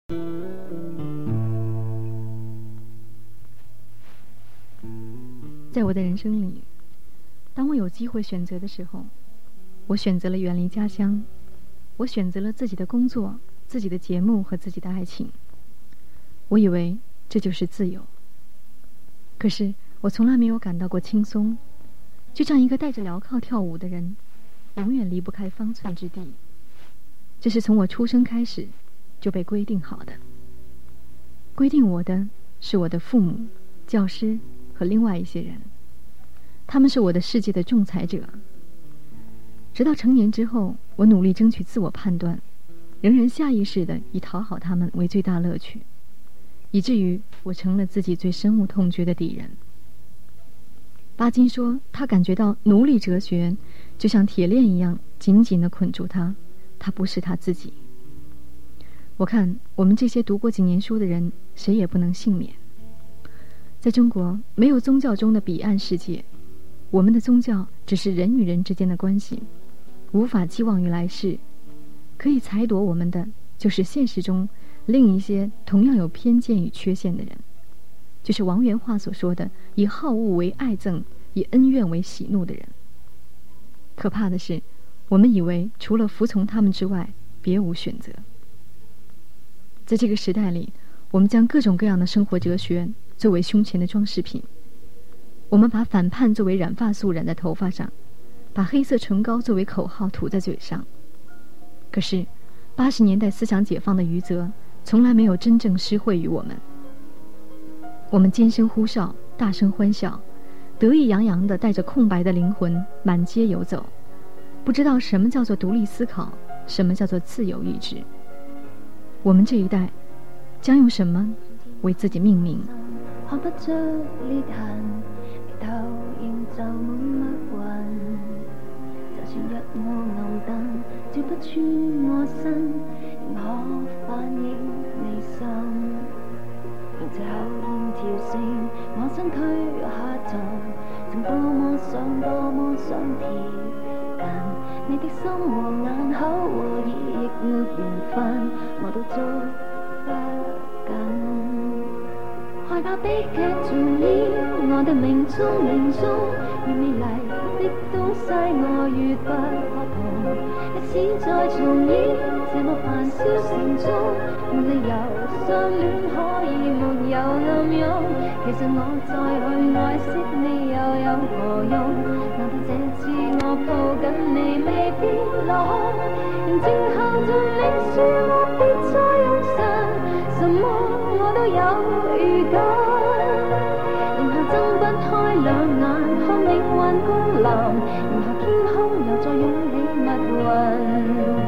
在我的人生里，当我有机会选择的时候，我选择了远离家乡，我选择了自己的工作、自己的节目和自己的爱情。我以为这就是自由，可是我从来没有感到过轻松，就像一个戴着镣铐跳舞的人，永远离不开方寸之地。这是从我出生开始就被规定好的。规定我的是我的父母、教师和另外一些人，他们是我的世界的仲裁者。直到成年之后，我努力争取自我判断，仍然下意识地以讨好他们为最大乐趣，以至于我成了自己最深恶痛绝的敌人。巴金说，他感觉到奴隶哲学就像铁链一样紧紧地捆住他，他不是他自己。我看我们这些读过几年书的人，谁也不能幸免。在中国，没有宗教中的彼岸世界，我们的宗教只是人与人之间的关系，无法寄望于来世。可以裁夺我们的，就是现实中另一些同样有偏见与缺陷的人，就是王元化所说的以好恶为爱憎，以恩怨为喜怒的人。可怕的是，我们以为除了服从他们之外，别无选择。在这个时代里，我们将各种各样的生活哲学作为胸前的装饰品，我们把反叛作为染发素染在头发上，把黑色唇膏作为口号吐在嘴上。可是80年代思想解放的余泽从来没有真正施惠于我们。我们尖声呼哨，大声欢笑，得意洋洋地带着空白的灵魂满街游走，不知道什么叫做独立思考，什么叫做自由意志。我们这一代将用什么为自己命名？ 看不出裂痕，眉头仍就滿密雲。就算日暮暗燈，照不穿我身，仍可反映你心。仍借口煙跳升，我身軀下沉，曾多麼想多麼想貼近。你的心和眼口和耳亦沒緣分，我都捉不緊。害怕悲劇重演，我的命中越美麗的東西我越不可碰。歷史再重演，這麼繁囂城中，沒理由相戀可以沒有暗湧。其實我再去愛惜你又有何用？難道這次我抱緊你未必落空？仍靜候着你說我別再用神，什麼我都有預感。然後睜不開兩眼看命運降臨，然後天空又再湧起密雲。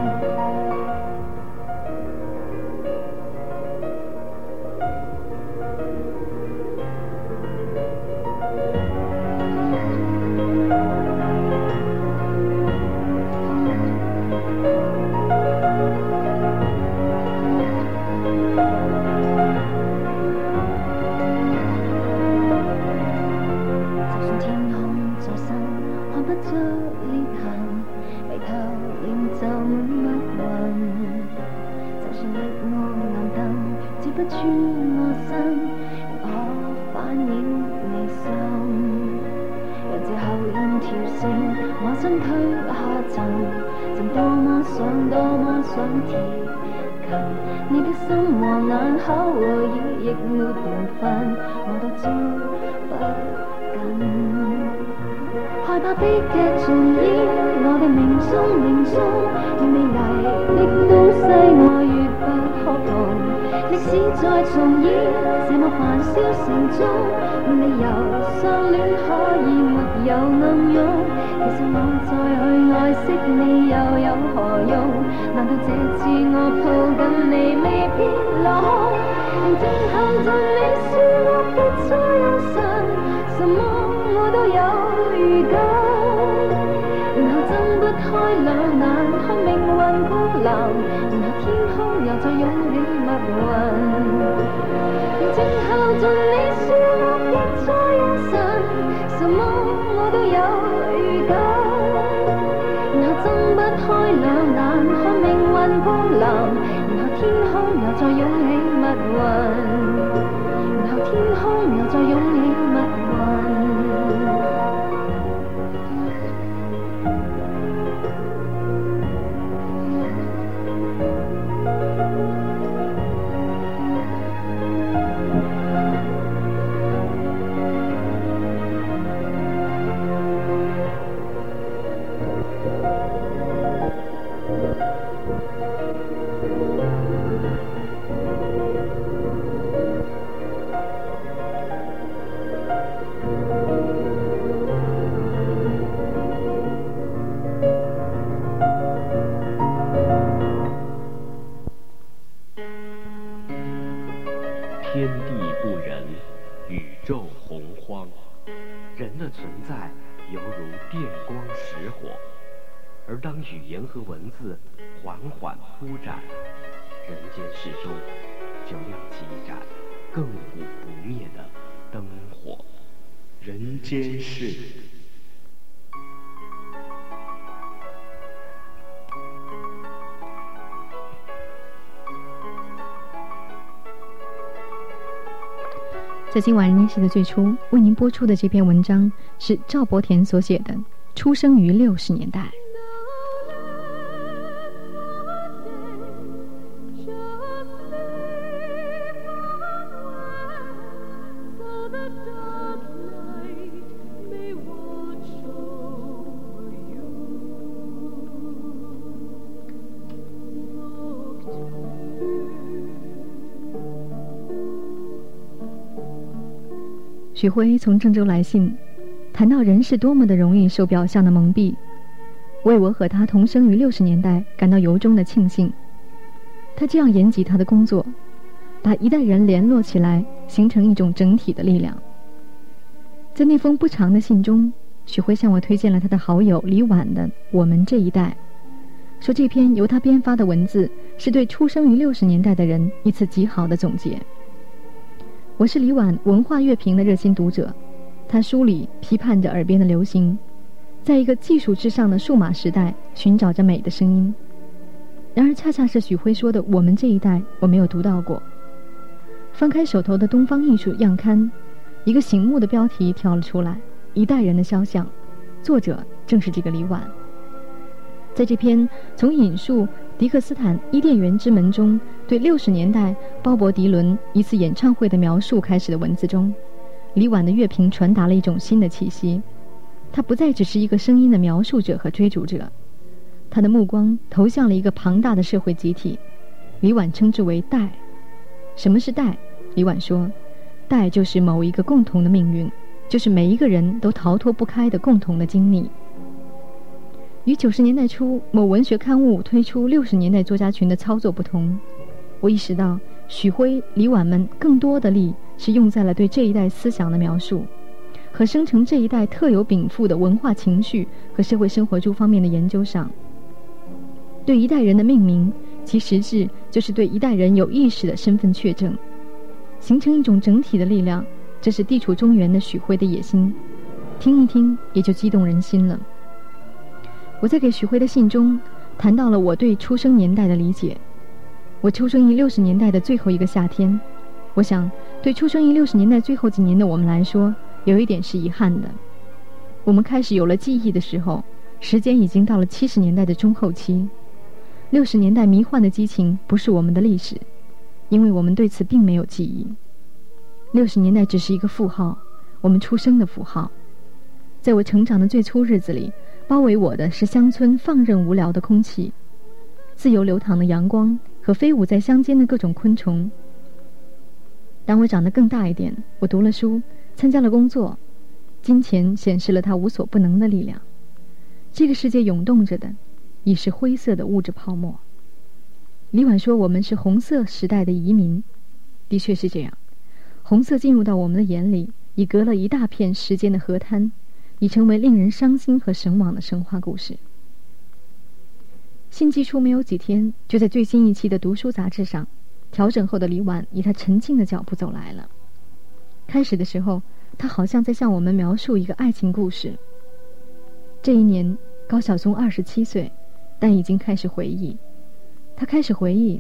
你的心和眼口和耳亦沒緣分，我都捉不緊。害怕悲劇重演，我的命中越美麗的東西我越不可碰。歷史再重演，這麼繁囂城中，沒理由相戀可以沒有暗湧。其實我再去愛惜你又有何用？難道這次我抱緊你未必落空？仍靜候着你說我別再有神，什麼我都有預感。然後睜不開兩眼看命運降臨，然後天空又再湧起密雲。仍靜候着你說我別再有神，什麼我都有預感。然後睜不開兩眼看命運降臨，然後天空又再湧起雲，然後天空又再湧了密雲。 天地不仁，宇宙洪荒，人的存在犹如电光石火，而当语言和文字缓缓铺展，人间世中就亮起一盏亘古不灭的灯火。人间世。 在今晚人间世的最初，为您播出的这篇文章是赵伯田所写的《出生于60年代》。许辉从郑州来信，谈到人是多么的容易受表象的蒙蔽，为我和他同生于60年代感到由衷的庆幸。他这样言及他的工作，把一代人联络起来，形成一种整体的力量。在那封不长的信中，许辉向我推荐了他的好友李婉的《我们这一代》，说这篇由他编发的文字是对出生于60年代的人一次极好的总结。我是李婉文化乐评的热心读者，他书里批判着耳边的流行，在一个技术至上的数码时代寻找着美的声音。然而恰恰是许辉说的我们这一代我没有读到过。翻开手头的东方艺术样刊，一个醒目的标题跳了出来，一代人的肖像，作者正是这个李婉。在这篇从引述迪克斯坦伊甸园之门中对60年代鲍勃迪伦一次演唱会的描述开始的文字中，李婉的乐评传达了一种新的气息。他不再只是一个声音的描述者和追逐者，他的目光投向了一个庞大的社会集体，李婉称之为代。什么是代？李婉说，代就是某一个共同的命运，就是每一个人都逃脱不开的共同的经历。与90年代初某文学刊物推出60年代作家群的操作不同，我意识到许辉、李婉们更多的力是用在了对这一代思想的描述和生成这一代特有禀赋的文化情绪和社会生活诸方面的研究上。对一代人的命名，其实质就是对一代人有意识的身份确证，形成一种整体的力量，这是地处中原的许辉的野心。听一听也就激动人心了。我在给许辉的信中谈到了我对出生年代的理解。我出生于60年代的最后一个夏天，我想对出生于60年代最后几年的我们来说，有一点是遗憾的。我们开始有了记忆的时候，时间已经到了70年代的中后期。60年代迷幻的激情不是我们的历史，因为我们对此并没有记忆。60年代只是一个符号，我们出生的符号。在我成长的最初日子里，包围我的是乡村放任无聊的空气，自由流淌的阳光和飞舞在乡间的各种昆虫。当我长得更大一点，我读了书，参加了工作，金钱显示了它无所不能的力量。这个世界涌动着的已是灰色的物质泡沫。李婉说我们是红色时代的移民，的确是这样。红色进入到我们的眼里，已隔了一大片时间的河滩，已成为令人伤心和神往的神话故事。信寄出没有几天，就在最新一期的读书杂志上，调整后的李婉以他沉静的脚步走来了。开始的时候，他好像在向我们描述一个爱情故事。这一年，高晓松27岁，但已经开始回忆。他开始回忆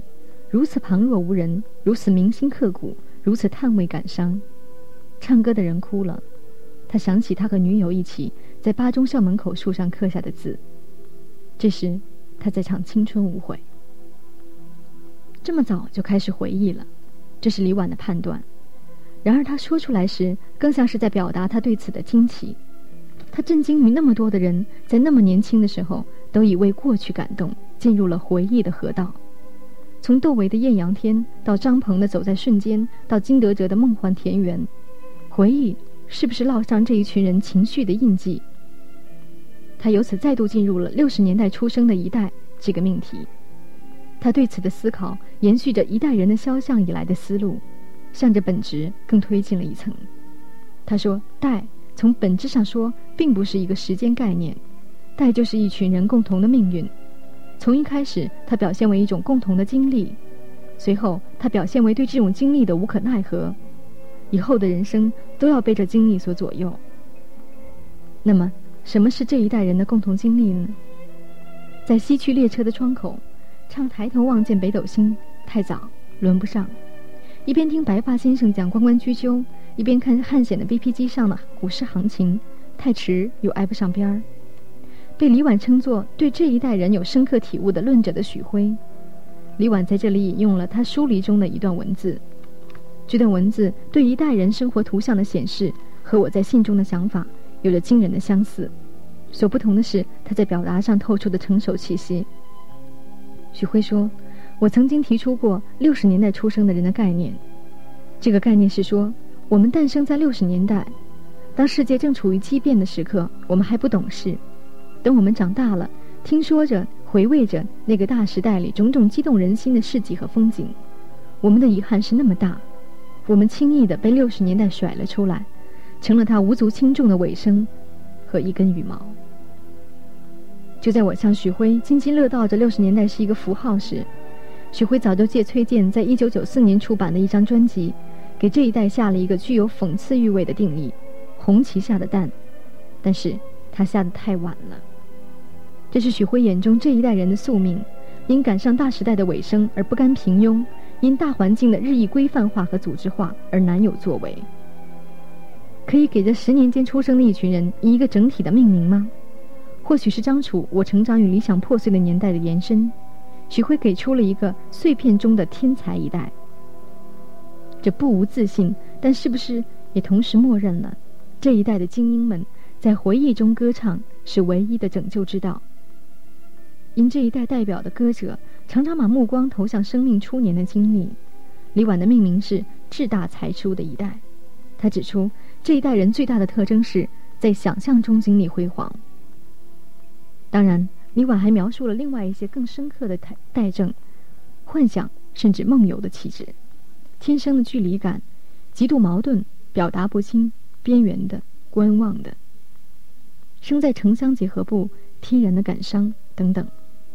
如此旁若无人，如此铭心刻骨，如此叹味感伤。唱歌的人哭了，他想起他和女友一起在八中校门口树上刻下的字。这时他在唱青春无悔。这么早就开始回忆了，这是李婉的判断。然而他说出来时，更像是在表达他对此的惊奇。他震惊于那么多的人在那么年轻的时候都已为过去感动，进入了回忆的河道。从窦唯的艳阳天，到张鹏的走在瞬间，到金德哲的梦幻田园，回忆是不是烙上这一群人情绪的印记？他由此再度进入了60年代出生的一代这个命题。他对此的思考延续着一代人的肖像以来的思路，向着本质更推进了一层。他说，代从本质上说并不是一个时间概念，代就是一群人共同的命运。从一开始它表现为一种共同的经历，随后它表现为对这种经历的无可奈何，以后的人生都要被这经历所左右。那么什么是这一代人的共同经历呢？在西去列车的窗口唱抬头望见北斗星，太早轮不上。一边听白发先生讲关关雎鸠，一边看汉显的 BP 机上的股市行情，太迟又挨不上边儿。被李婉称作对这一代人有深刻体悟的论者的许辉，李婉在这里引用了他书里中的一段文字。这段文字对一代人生活图像的显示和我在信中的想法有着惊人的相似，所不同的是他在表达上透出的成熟气息。许辉说，我曾经提出过60年代出生的人的概念，这个概念是说，我们诞生在60年代，当世界正处于激变的时刻，我们还不懂事。等我们长大了，听说着回味着那个大时代里种种激动人心的事迹和风景，我们的遗憾是那么大，我们轻易地被60年代甩了出来，成了它无足轻重的尾声和一根羽毛。就在我向许辉津津乐道着60年代是一个符号时，许辉早就借崔健在1994年出版的一张专辑，给这一代下了一个具有讽刺意味的定义：红旗下的蛋。但是他下得太晚了。这是许辉眼中这一代人的宿命，因赶上大时代的尾声而不甘平庸，因大环境的日益规范化和组织化而难有作为。可以给这10年间出生的一群人以一个整体的命名吗？或许是张楚《我成长与理想破碎的年代》的延伸，许辉给出了一个碎片中的天才一代。这不无自信，但是不是也同时默认了这一代的精英们在回忆中歌唱是唯一的拯救之道？因这一代代表的歌者常常把目光投向生命初年的经历，李婉的命名是志大才疏的一代。他指出，这一代人最大的特征是在想象中经历辉煌。当然，李婉还描述了另外一些更深刻的代证：幻想甚至梦游的气质，天生的距离感，极度矛盾，表达不清，边缘的，观望的，生在城乡结合部，天然的感伤等等。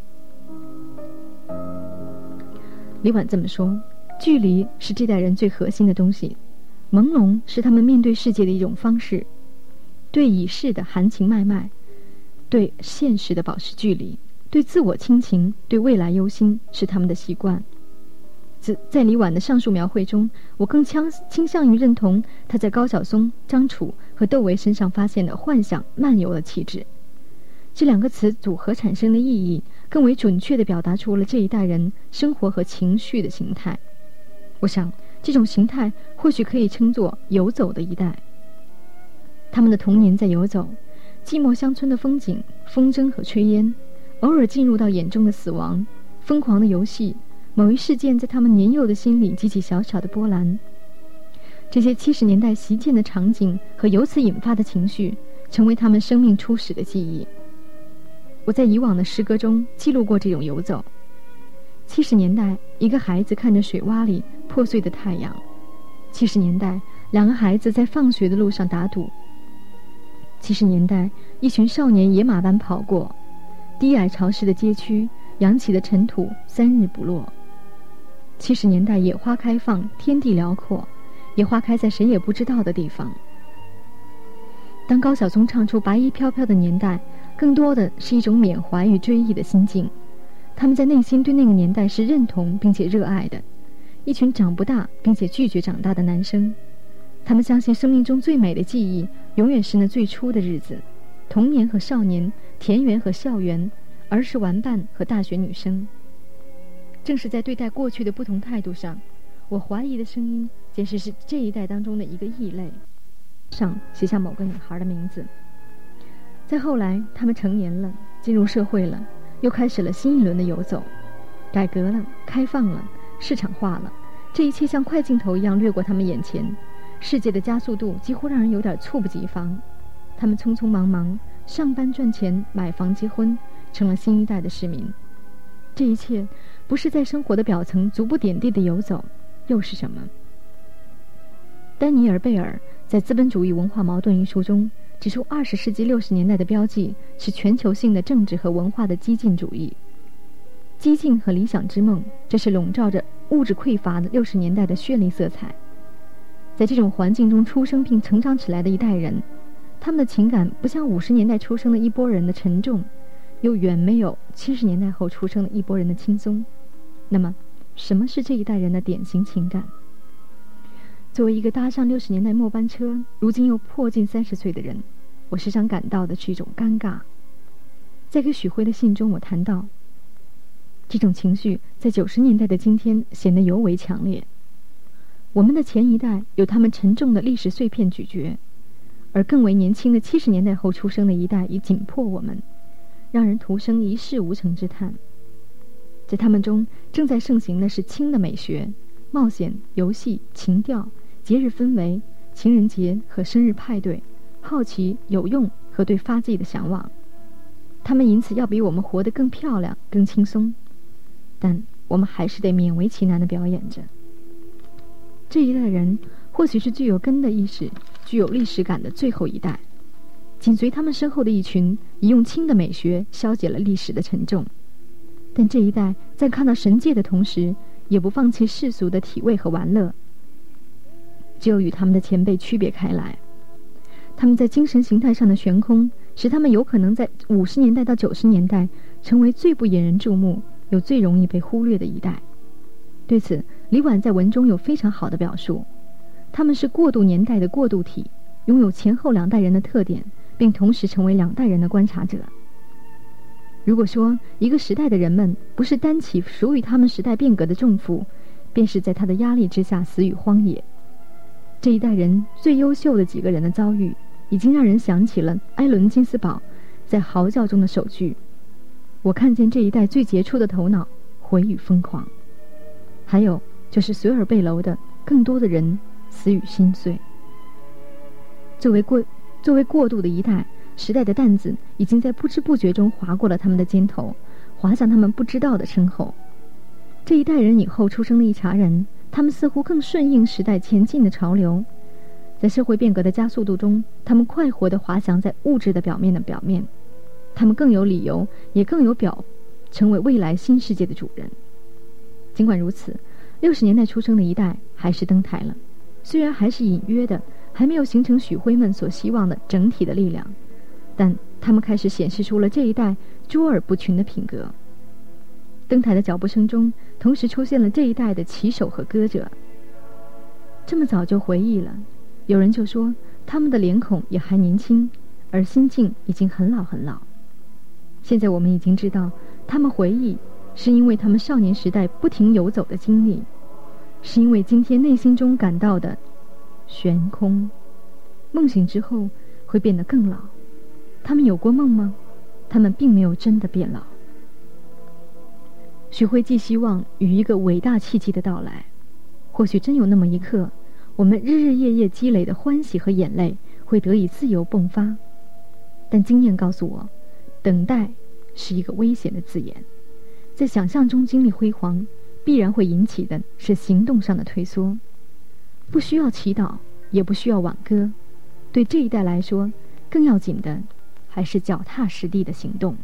李婉这么说，距离是这代人最核心的东西，朦胧是他们面对世界的一种方式，对已逝的含情脉脉，对现实的保持距离，对自我亲情，对未来忧心，是他们的习惯。在李婉的上述描绘中，我更倾向于认同他在高晓松、张楚和窦唯身上发现的幻想漫游的气质。这两个词组合产生的意义，更为准确地表达出了这一代人生活和情绪的形态。我想，这种形态或许可以称作游走的一代。他们的童年在游走，寂寞乡村的风景、风筝和炊烟，偶尔进入到眼中的死亡、疯狂的游戏，某一事件在他们年幼的心里激起小小的波澜。这些70年代习见的场景和由此引发的情绪，成为他们生命初始的记忆。我在以往的诗歌中记录过这种游走。70年代，一个孩子看着水洼里破碎的太阳；70年代，两个孩子在放学的路上打赌；70年代，一群少年野马般跑过低矮潮湿的街区，扬起的尘土3日不落。70年代，野花开放，天地辽阔，野花开在谁也不知道的地方。当高晓松唱出白衣飘飘的年代，更多的是一种缅怀与追忆的心境。 他们在内心对那个年代是认同并且热爱的，一群长不大并且拒绝长大的男生。他们相信生命中最美的记忆永远是那最初的日子，童年和少年，田园和校园，儿时玩伴和大学女生。正是在对待过去的不同态度上，我怀疑的声音简直是这一代当中的一个异类。上写下某个女孩的名字。再后来，他们成年了，进入社会了，又开始了新一轮的游走。改革了，开放了，市场化了，这一切像快镜头一样掠过他们眼前，世界的加速度几乎让人有点猝不及防。他们匆匆忙忙，上班赚钱，买房结婚，成了新一代的市民。这一切不是在生活的表层逐步点滴的游走，又是什么？丹尼尔·贝尔在《资本主义文化矛盾》一书中指出，20世纪60年代的标记是全球性的政治和文化的激进主义。激进和理想之梦，这是笼罩着物质匮乏的60年代的绚丽色彩。在这种环境中出生并成长起来的一代人，他们的情感不像50年代出生的一波人的沉重，又远没有70年代后出生的一波人的轻松。那么，什么是这一代人的典型情感？作为一个搭上60年代末班车，如今又迫近30岁的人，我时常感到的是一种尴尬。在给许辉的信中，我谈到，这种情绪在90年代的今天显得尤为强烈。我们的前一代有他们沉重的历史碎片咀嚼，而更为年轻的70年代后出生的一代已紧迫我们，让人徒生一事无成之叹。在他们中正在盛行的是轻的美学、冒险、游戏、情调、节日氛围、情人节和生日派对、好奇、有用和对发迹的向往。他们因此要比我们活得更漂亮、更轻松，但我们还是得勉为其难地表演着。这一代人或许是具有根的意识、具有历史感的最后一代，紧随他们身后的一群以用轻的美学消解了历史的沉重。但这一代在看到神界的同时，也不放弃世俗的体味和玩乐，只有与他们的前辈区别开来。他们在精神形态上的悬空，使他们有可能在50年代到90年代成为最不引人注目又最容易被忽略的一代。对此，李婉在文中有非常好的表述，他们是过渡年代的过渡体，拥有前后两代人的特点，并同时成为两代人的观察者。如果说一个时代的人们不是担起属于他们时代变革的重负，便是在他的压力之下死于荒野。这一代人最优秀的几个人的遭遇，已经让人想起了埃伦·金斯堡在《嚎叫》中的首句：我看见这一代最杰出的头脑毁于疯狂。还有就是索尔贝楼的更多的人死于心碎。作为过渡的一代，时代的担子已经在不知不觉中划过了他们的肩头，滑向他们不知道的身后。这一代人以后出生的一茬人，他们似乎更顺应时代前进的潮流，在社会变革的加速度中，他们快活地滑翔在物质的表面，他们更有理由，也更有表成为未来新世界的主人。尽管如此，60年代出生的一代还是登台了，虽然还是隐约的，还没有形成许辉们所希望的整体的力量，但他们开始显示出了这一代卓尔不群的品格。登台的脚步声中，同时出现了这一代的旗手和歌者。这么早就回忆了，有人就说他们的脸孔也还年轻，而心境已经很老很老。现在我们已经知道，他们回忆是因为他们少年时代不停游走的经历，是因为今天内心中感到的悬空。梦醒之后会变得更老。他们有过梦吗？他们并没有真的变老。许辉寄希望与一个伟大契机的到来，或许真有那么一刻，我们日日夜夜积累的欢喜和眼泪会得以自由迸发。但经验告诉我，等待是一个危险的字眼，在想象中经历辉煌，必然会引起的是行动上的退缩。不需要祈祷，也不需要挽歌，对这一代来说，更要紧的还是脚踏实地的行动。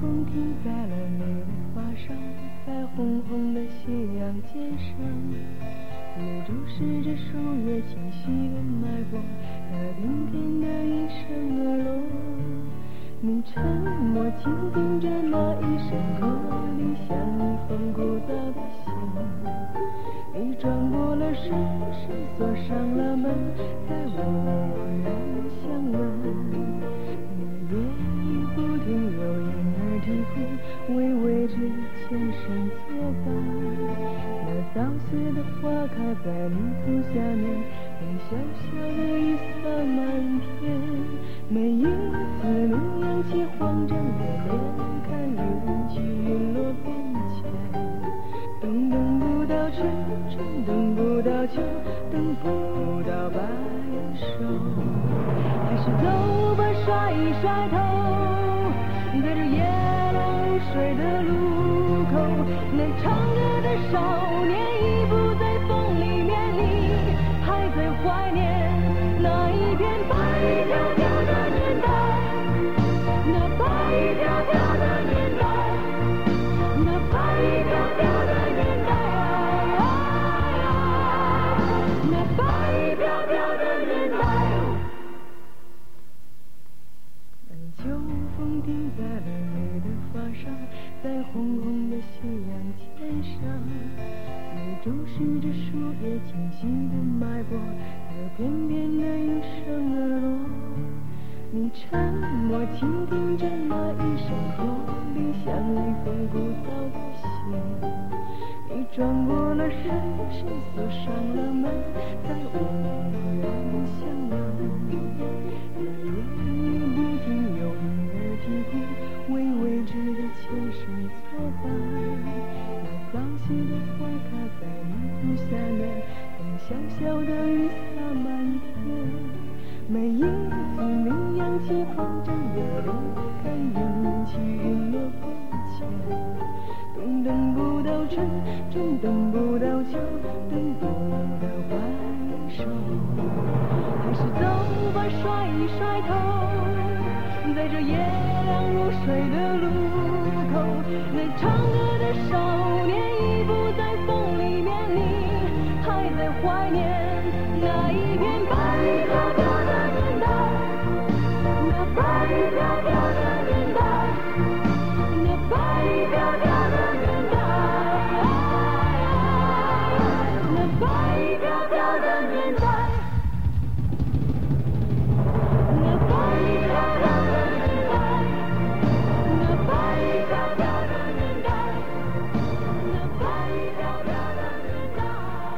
风停在了你的发上，在红红的夕阳肩上，你注视着树叶清晰的脉搏和甜甜的应声而落。你沉默倾听着那一声驼铃，像一封枯燥的信。你转过了身，锁上了门，再无人相问。那夜雨不停，有婴儿啼哭，微微之前身作伴。那早谢的花开在泥土下面，很小小的雨洒满天。每一次你扬起慌张的脸，看云起云落变迁。等不到春，等不到秋，等不到白首，还是走吧，甩一甩头，在这夜凉如水的路口，那唱歌的少年已不在风里面，你还在怀念那一片白飘飘的年代，那白飘飘的年代，那白飘飘的年代，那白飘飘的年代。秋风停在了你的发上，在红红的夕阳肩上，你注视着树叶清晰的脉搏和翩翩的应声而落。你沉默倾听着那一声驼铃，像一封枯燥的信。你转过了身，锁上了门，再无人相问。那夜雨不停，有婴儿啼哭，微微之的前身作伴。那早谢的花开在泥土下面，等小小的雨洒满天。每一次你扬起慌张的脸，看云起云落变迁。等不到春，等不到秋，等不到白首，还是走吧，甩一甩头，在这夜凉如水的路口，那唱歌的少年已不在风里面，你还在怀念那一片白飘飘的年代，那白飘飘的年代，那白飘飘的年代，那白飘飘的年代，那白飘飘的年代，那白飘飘的年代，那白飘飘的年代，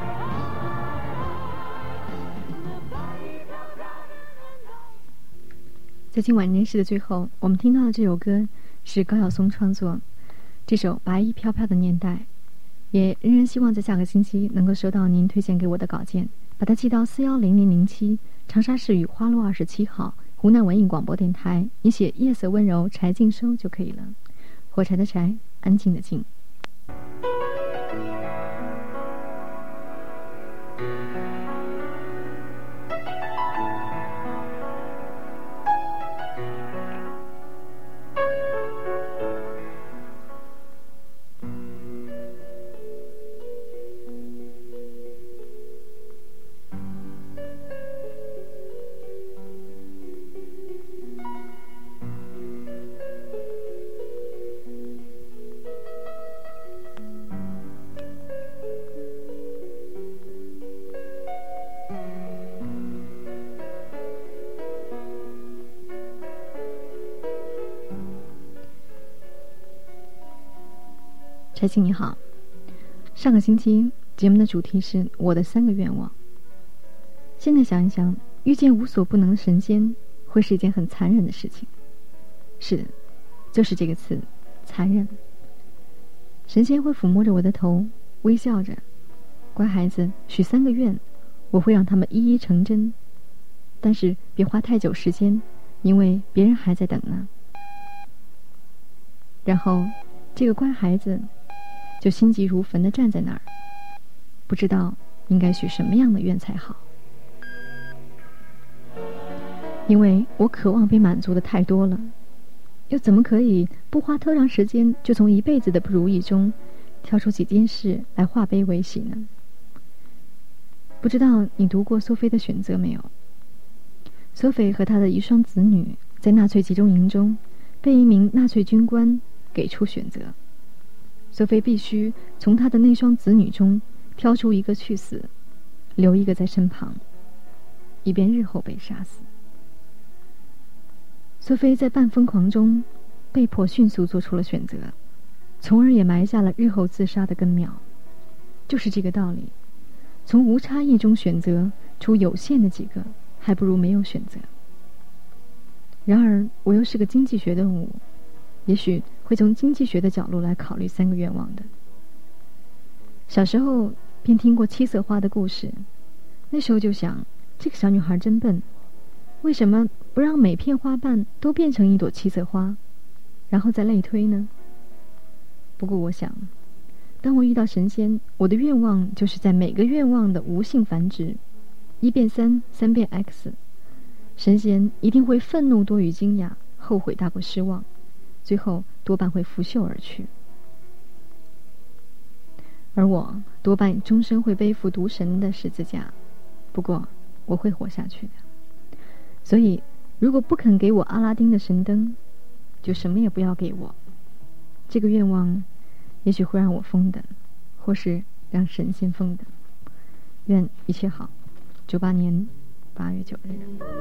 那白飘飘的年代。 在今晚认识的最后，我们听到的这首歌是高晓松创作，这首《白衣飘飘的年代》，也仍然希望在下个星期能够收到您推荐给我的稿件，把它寄到410007长沙市雨花路27号湖南文艺广播电台，你写夜色温柔柴静收就可以了。火柴的柴，安静的静。柴静你好，上个星期节目的主题是我的3个愿望。现在想一想，遇见无所不能的神仙会是一件很残忍的事情。是的，就是这个词，残忍。神仙会抚摸着我的头，微笑着，乖孩子，许3个愿，我会让他们一一成真，但是别花太久时间，因为别人还在等呢。然后这个乖孩子就心急如焚地站在那儿，不知道应该许什么样的愿才好。因为我渴望被满足的太多了， 又怎么可以不花特长时间就从一辈子的不如意中挑出几件事来化悲为喜呢？不知道你读过苏菲的选择没有？苏菲和她的一双子女在纳粹集中营中被一名纳粹军官给出选择，苏菲必须从她的那双子女中挑出一个去死，留一个在身旁，以便日后被杀死。苏菲在半疯狂中被迫迅速做出了选择，从而也埋下了日后自杀的根苗。就是这个道理，从无差异中选择出有限的几个，还不如没有选择。然而我又是个经济学动物，也许会从经济学的角度来考虑3个愿望的。小时候便听过七色花的故事，那时候就想，这个小女孩真笨，为什么不让每片花瓣都变成一朵七色花，然后再类推呢？不过我想，当我遇到神仙，我的愿望就是在每个愿望的无性繁殖，1变3， 3变 x， 神仙一定会愤怒多于惊讶，后悔大过失望，最后多半会拂袖而去。而我多半终身会背负毒神的十字架，不过我会活下去的。所以如果不肯给我阿拉丁的神灯，就什么也不要给我。这个愿望也许会让我疯的，或是让神仙疯的。愿一切好。98年8月9日。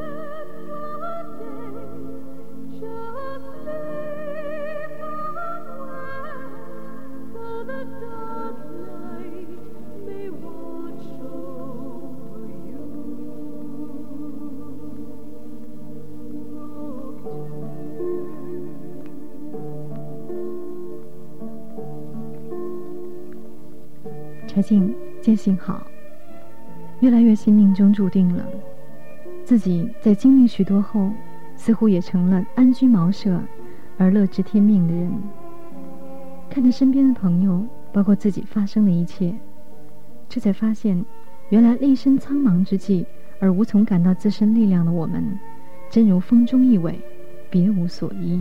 柴静坚信好，越来越信命中注定了，自己在经历许多后，似乎也成了安居茅舍而乐知天命的人。看着身边的朋友，包括自己发生的一切，这才发现，原来立身苍茫之际而无从感到自身力量的我们，真如风中一尾，别无所依。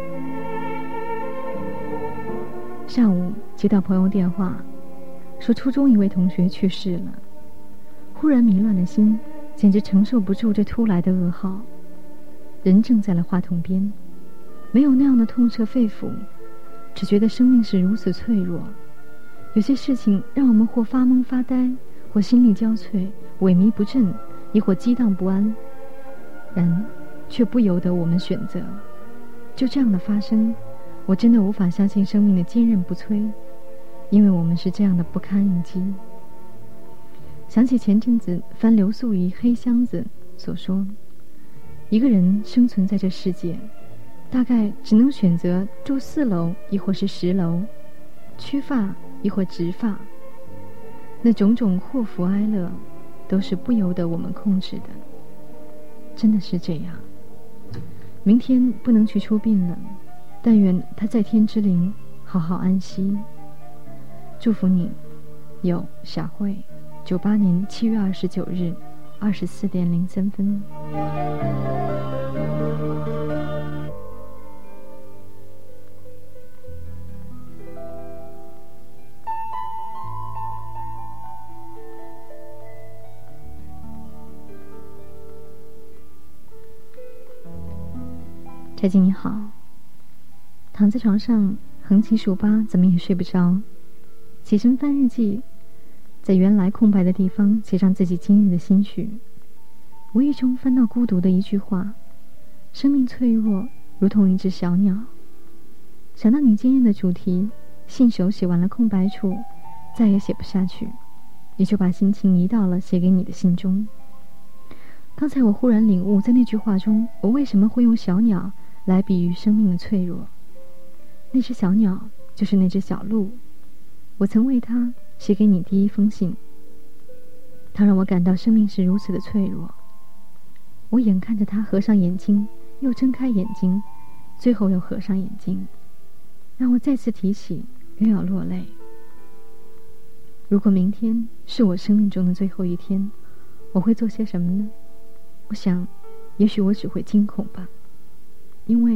下午接到朋友电话，说初中一位同学去世了。忽然迷乱的心简直承受不住这突来的噩耗。人正在了话筒边，没有那样的痛彻肺腑，只觉得生命是如此脆弱。有些事情让我们或发懵发呆，或心力交瘁，萎靡不振，亦或激荡不安，然却不由得我们选择。就这样的发生，我真的无法相信生命的坚韧不摧，因为我们是这样的不堪一击。想起前阵子翻刘素仪《黑箱子》所说，一个人生存在这世界，大概只能选择住4楼亦或是10楼，曲发亦或直发，那种种祸福哀乐都是不由得我们控制的。真的是这样。明天不能去出殡了，但愿他在天之灵好好安息。祝福你，有小慧。98年7月29日24点03分。柴静你好，躺在床上横七竖八，怎么也睡不着，起身翻日记，在原来空白的地方写上自己今日的心绪，无意中翻到孤独的一句话：生命脆弱，如同一只小鸟。想到你今日的主题，信手写完了空白处，再也写不下去，也就把心情移到了写给你的信中。刚才我忽然领悟，在那句话中，我为什么会用小鸟来比喻生命的脆弱。那只小鸟就是那只小鹿，我曾为它写给你第一封信。它让我感到生命是如此的脆弱。我眼看着它合上眼睛，又睁开眼睛，最后又合上眼睛，让我再次提起，又要落泪。如果明天是我生命中的最后一天，我会做些什么呢？我想，也许我只会惊恐吧，因为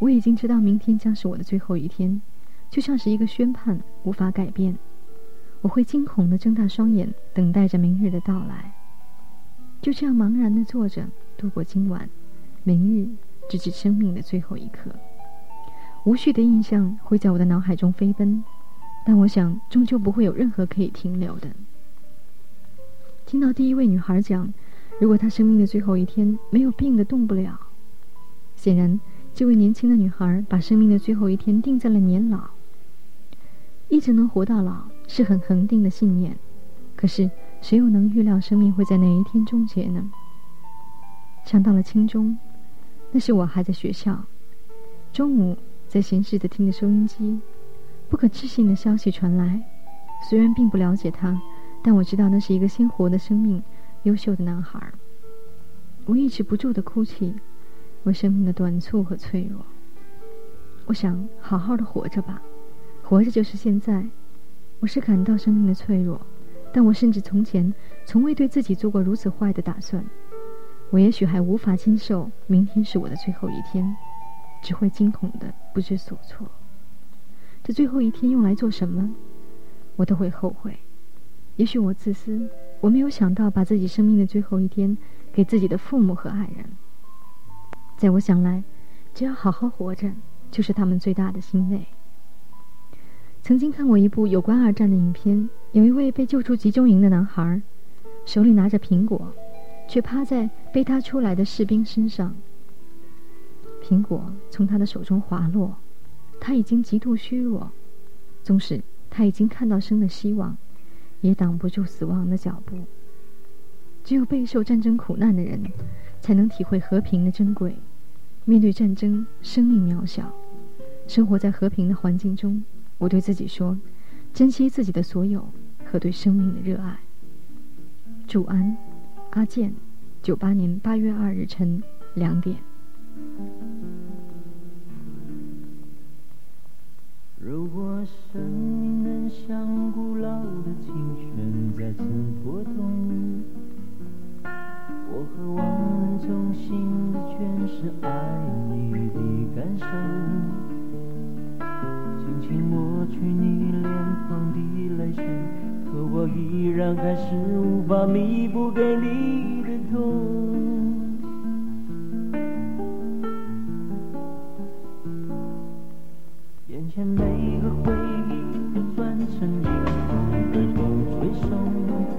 我已经知道明天将是我的最后一天，就像是一个宣判，无法改变。我会惊恐地睁大双眼，等待着明日的到来。就这样茫然地坐着，度过今晚，明日直至生命的最后一刻。无序的印象会在我的脑海中飞奔，但我想终究不会有任何可以停留的。听到第一位女孩讲，如果她生命的最后一天没有病的动不了，显然这位年轻的女孩把生命的最后一天定在了年老。一直能活到老是很恒定的信念，可是谁又能预料生命会在哪一天终结呢？想到了清中，那时我还在学校，中午在闲适地听着收音机，不可置信的消息传来。虽然并不了解他，但我知道那是一个鲜活的生命，优秀的男孩。我抑制不住的哭泣，为生命的短促和脆弱。我想好好的活着吧，活着就是现在。我是感到生命的脆弱，但我甚至从前从未对自己做过如此坏的打算。我也许还无法接受明天是我的最后一天，只会惊恐的不知所措。这最后一天用来做什么，我都会后悔。也许我自私，我没有想到把自己生命的最后一天给自己的父母和爱人。在我想来，只要好好活着，就是他们最大的欣慰。曾经看过一部有关二战的影片，有一位被救出集中营的男孩，手里拿着苹果，却趴在背他出来的士兵身上。苹果从他的手中滑落，他已经极度虚弱，纵使他已经看到生的希望，也挡不住死亡的脚步。只有备受战争苦难的人，才能体会和平的珍贵。面对战争，生命渺小，生活在和平的环境中，我对自己说，珍惜自己的所有和对生命的热爱。祝安，阿健，98年8月2日晨2点。 如果生命能像古老的清泉再次波动，我渴望能重新的诠释爱你的感受，轻轻抹去你脸庞的泪水，可我依然还是无法弥补给你的痛。眼前每个回忆都转成阴风被风吹送，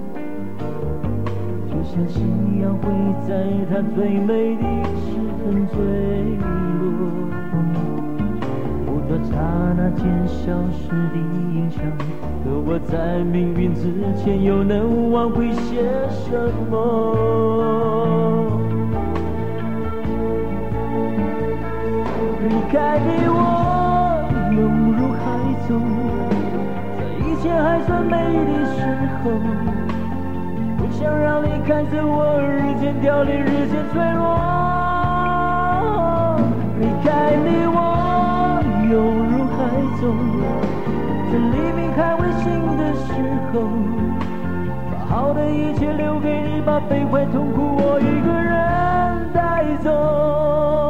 就像夕阳会在它最美的时分坠落，捕捉刹那间消失的影像，可我在命运之前又能挽回些什么？离开你我涌入海中，在一切还算美的时候，不想让你看着我日渐凋零，日渐脆弱。离开你我涌入海中，在黎明还未醒的时候，把好的一切留给你，把悲欢痛苦我一个人带走。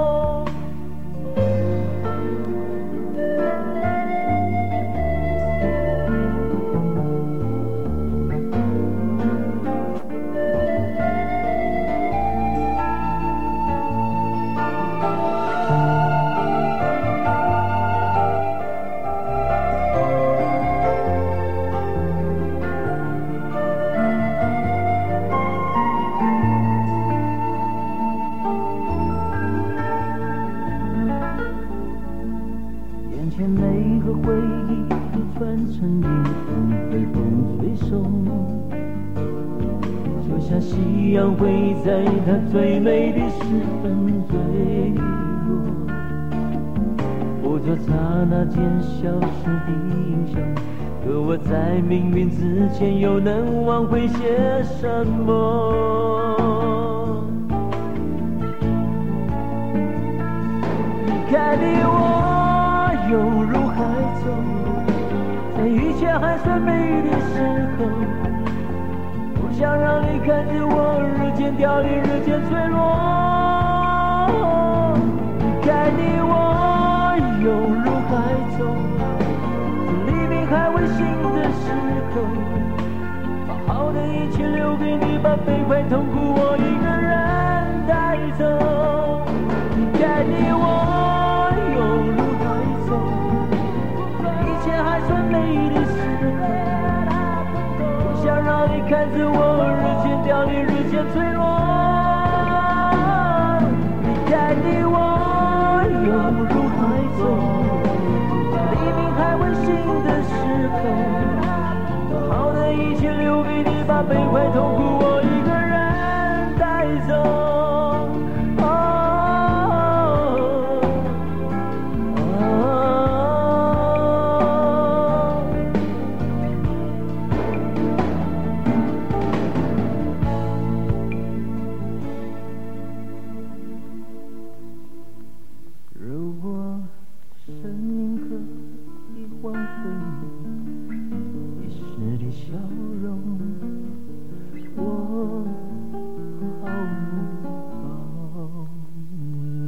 会在它最美的时分坠落，捕捉刹那间消失的影像，可我在命运之前又能挽回些什么？离开你我涌入海中，在一切还算美的时候，不想让你看着我日渐凋零，日渐脆弱。离开你我把悲欢痛苦我一个人带走。离开你我有路可走，一切还算美的时候，不想让你看着我日渐凋零日渐脆弱。离开你我有路可走，黎明还未醒的时候，好的一切留给你，把悲欢痛苦我一个人带走。如果生命可以换回一时的笑容，我毫无保留。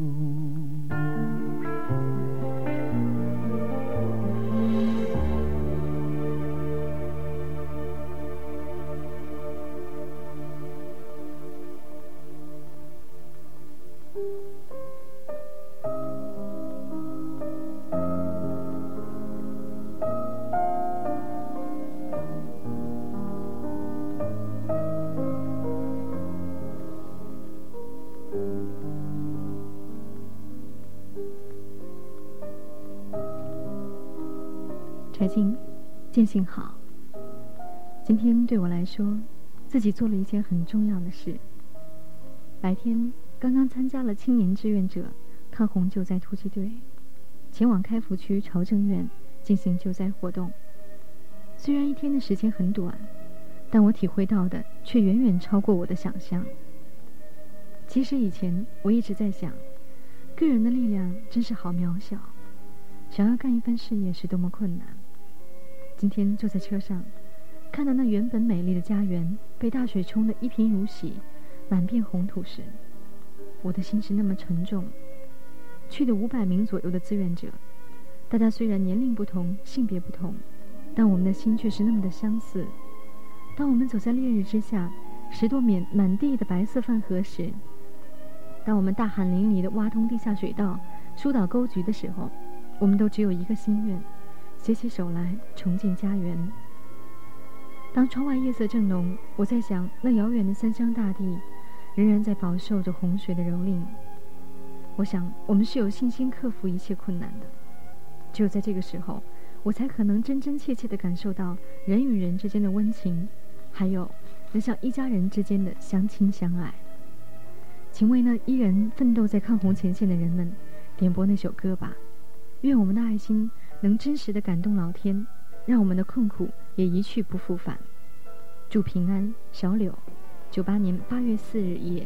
柴静，见信好。今天对我来说，自己做了一件很重要的事。白天刚刚参加了青年志愿者抗洪救灾突击队，前往开福区朝正院进行救灾活动。虽然一天的时间很短，但我体会到的却远远超过我的想象。其实以前我一直在想，个人的力量真是好渺小，想要干一番事业是多么困难。今天坐在车上，看到那原本美丽的家园被大水冲得一贫如洗，满遍红土时，我的心是那么沉重。去的500名左右的志愿者，大家虽然年龄不同，性别不同，但我们的心却是那么的相似。当我们走在烈日之下，拾掇满地的白色饭盒时，当我们大汗淋漓地挖通地下水道，疏导沟渠的时候，我们都只有一个心愿，携起手来重建家园。当窗外夜色正浓，我在想，那遥远的三湘大地仍然在饱受着洪水的蹂躏。我想我们是有信心克服一切困难的。只有在这个时候，我才可能真真切切地感受到人与人之间的温情，还有能像一家人之间的相亲相爱。请为那依然奋斗在抗洪前线的人们点播那首歌吧。愿我们的爱心能真实地感动老天，让我们的困苦也一去不复返。祝平安，小柳，98年8月4日夜。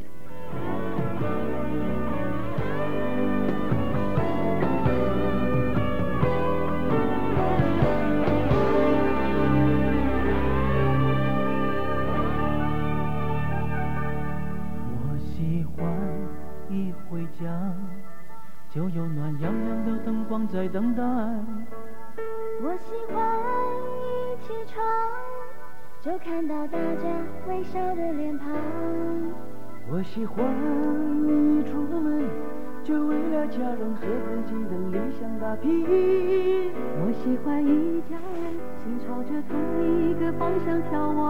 我喜欢一回家就有暖洋洋的灯光在等待， 我喜欢一起床就看到大家微笑的脸庞， 我喜欢一出门就为了家人和自己的理想打拼， 我喜欢一家人心朝着同一个方向眺望，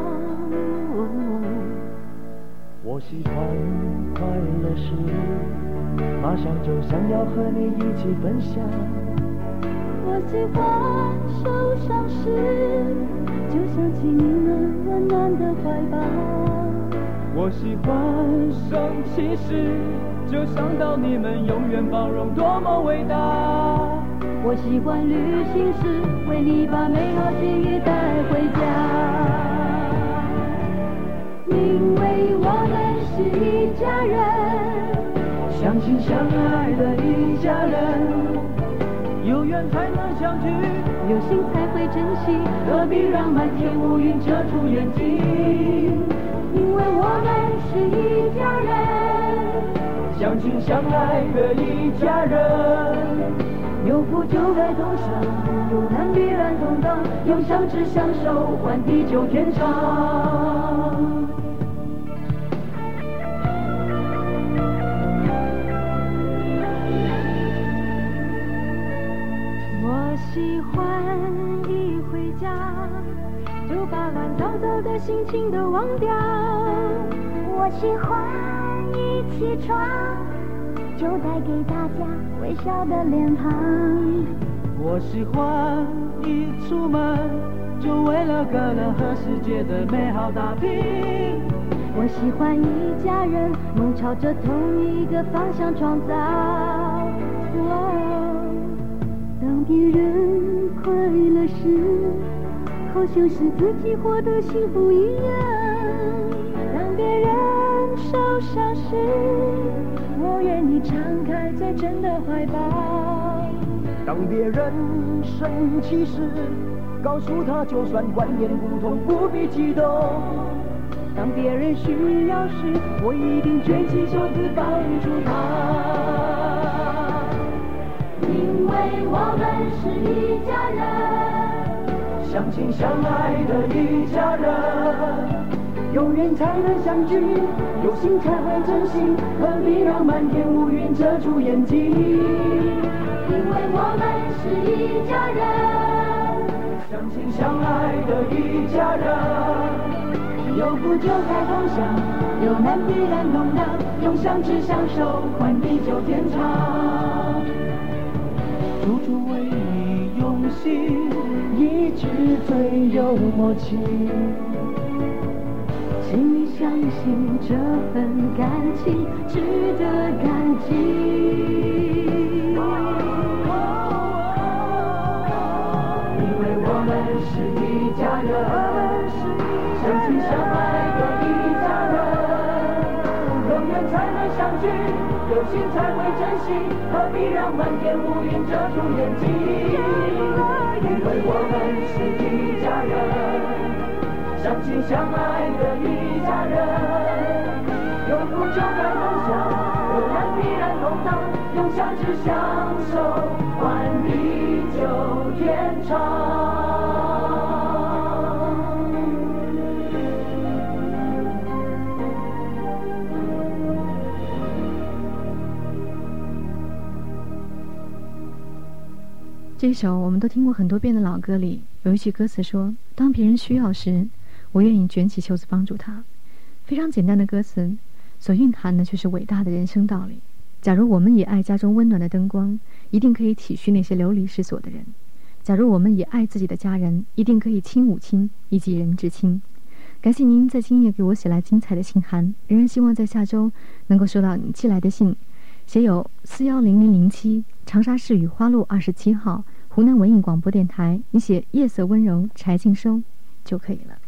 我喜欢快乐时马上就想要和你一起分享， 我喜欢受伤时就想起你们温暖的怀抱， 我喜欢生气时就想到你们永远包容多么伟大， 我喜欢旅行时为你把美好记忆带回家，因为我们是一家人， 相亲相爱的一家人，有缘才能相聚， 有心才会珍惜， 何必让满天乌云遮住眼睛， 因为我们是一家人， 相亲相爱的一家人， 有福不就该同享，有难必然同当，用相知相守换地久天长。我喜欢一回家就把乱糟糟的心情都忘掉， 我喜欢一起床就带给大家微笑的脸庞， 我喜欢一出门就为了可能和世界的美好打拼， 我喜欢一家人梦朝着同一个方向创造。当别人快乐时，好像是自己获得幸福一样；当别人受伤时，我愿意敞开最真的怀抱。 当别人生气时，告诉他就算万言不通，不必激动。 当别人需要时，我一定卷起袖子帮助他。因为我们是一家人， 相亲相爱的一家人， 有缘才能相聚，有心才会珍惜，何必让漫天乌云遮住眼睛？因为我们是一家人， 相亲相爱的一家人， 有福就该同享，有难必然同当，用相知相守换地久天长。 处处为你用心， 一直最有默契，请你相信这份感情值得感激。 因为我们是一家人，相亲相爱的一家人，有缘才能相聚，有心才会珍惜，何必让漫天乌云遮住眼睛？因为我们是一家人，相亲相爱的一家人，有福就该同享，有难必然同当，用相知相守换地久天长。 这首我们都听过很多遍的老歌里，有一句歌词说：当别人需要时，我愿意卷起袖子帮助他。非常简单的歌词，所蕴含的却是伟大的人生道理。假如我们也爱家中温暖的灯光，一定可以体恤那些流离失所的人。假如我们也爱自己的家人，一定可以亲母亲以及人至亲。感谢您在今夜给我写来精彩的信函，仍然希望在下周能够收到你寄来的信，写有410007长沙市雨花路27号湖南文艺广播电台，你写夜色温柔柴静收就可以了。